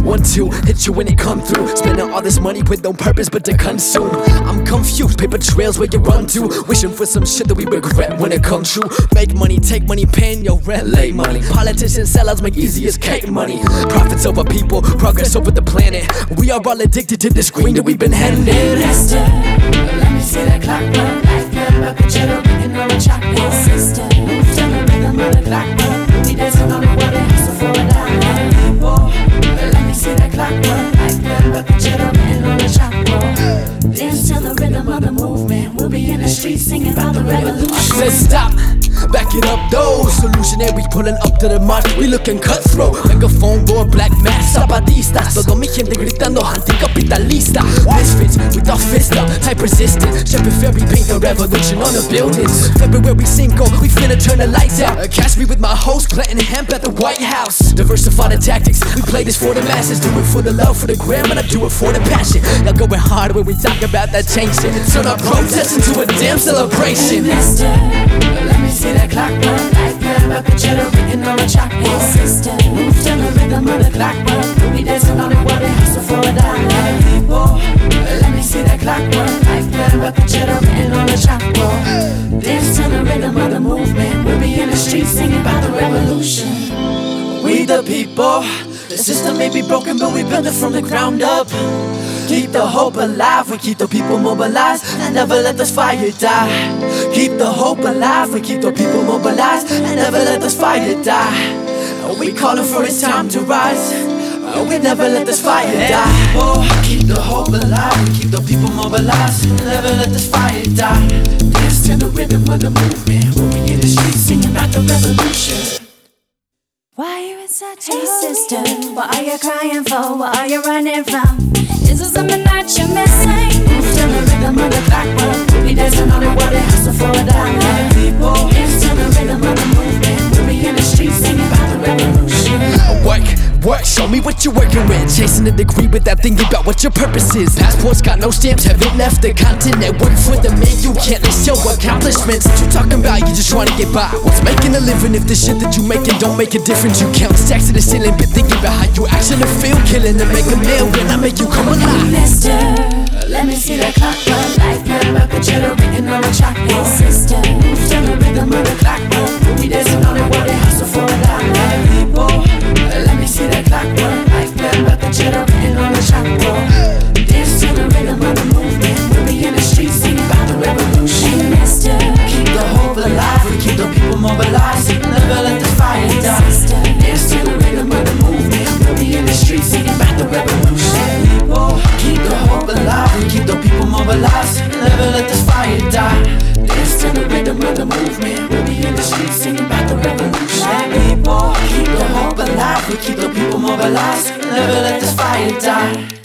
1, 2, hit you when it come through. Spending all this money with no purpose but to consume. I'm confused, paper trails where you run to, wishing for some shit that we regret when it comes true. Make money, take money, paying your rent, late money. Politicians, sellouts make easy as cake money. Profits over people, progress over the planet. We are all addicted to this green that we've been handed. Investor, let me see that clock run. Life got bucket cheddar, ringing on the chalkboard. Sister, move to the rhythm of the clock run. We dancing on the water, hustle for a dollar. People, let me see that clock run. Life got bucket cheddar, ringing on the chalkboard. Dance to the rhythm of the movement. We'll be in the streets singing about the revolution. I said stop, back it up though. Solutionary pulling up to the march. We looking cutthroat, megaphone board, black mask, zapatistas. Todo mi gente gritando anticapitalista. Misfits with our fist up, type resistant. Shepherd Ferry paint the revolution on the buildings. February 5, we finna turn the lights out. Catch me with my host planting hemp at the White House. Diversify the tactics, we play this for the masses. Do it for the love, for the gram, and I do it for the passion. Y'all going hard when we talk about that change shit. Turn our protest into a damn celebration. Investor, let me see that clock run. Life got bucket cheddar, ringing on the chalkboard. Sister, move to the rhythm of the clock run. We dancing on the water, hustle for a dollar. People, let me see that clock run. Life got bucket cheddar, ringing on the chalkboard. Dance to the rhythm of the movement. We'll be in the streets singing about the revolution. We the people, the system may be broken but we build it from the ground up. Keep the hope alive, we keep the people mobilized, and never let this fire die. Keep the hope alive, we keep the people mobilized, and never let this fire die. We calling for it's time to rise, we never let this fire die. Oh, keep the hope alive, we keep the people mobilized, and never let this fire die. Dance to the rhythm of the movement, when we in the streets singing about the revolution. Why you in such a hurry? Hey sister, what are you crying for? What are you running from? Is there something that you're missing? Move to the rhythm of the clock run. We dancing on the water, hustle for a dollar. People, dance to the rhythm of the movement. We'll be in the streets singing about the revolution. Work, show me what you're working with. Chasing a degree without thinking about what your purpose is. Passports got no stamps, haven't left the continent. Work for the man, you can't list your accomplishments. What you talking about, you just trying to get by. What's making a living if the shit that you making don't make a difference? You count stacks to the ceiling, been thinking about how you actually feel. Killing to make a meal, when I make you come alive. Mister, let me see that clock run. Life got bucket cheddar, ringing on the chalkboard. Sister, move to the rhythm of the clock run. We dancing on the water, hustle for a dollar. People, let me see that clock run. Life got bucket cheddar, ringing on the chalkboard. Dance to the rhythm of the movement. We'll be in the streets singing about the revolution. Hey, mister, keep the hope alive, we keep the people mobilized, never let the fire die. dance to the rhythm of the movement. We'll be in the streets singing about the revolution. People, keep the hope alive, we keep the people mobilized, never let this fire die. Dance to the rhythm of the movement. We'll be in the streets singing about the revolution. People, keep the hope alive, we keep the people mobilized, never let this fire die.